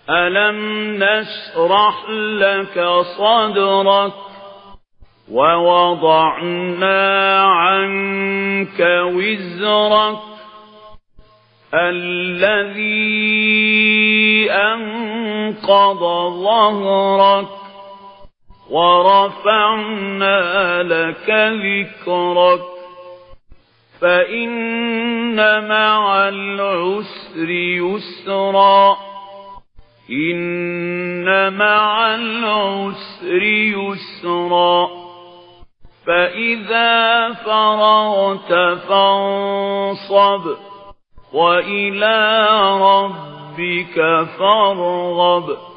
ألم نشرح لك صدرك ووضعنا عنك وزرك الذي أنقض ظهرك ورفعنا لك ذكرك فإن مع العسر يسرا إن مع العسر يسرا فإذا فرغت فانصب وإلى ربك فارغب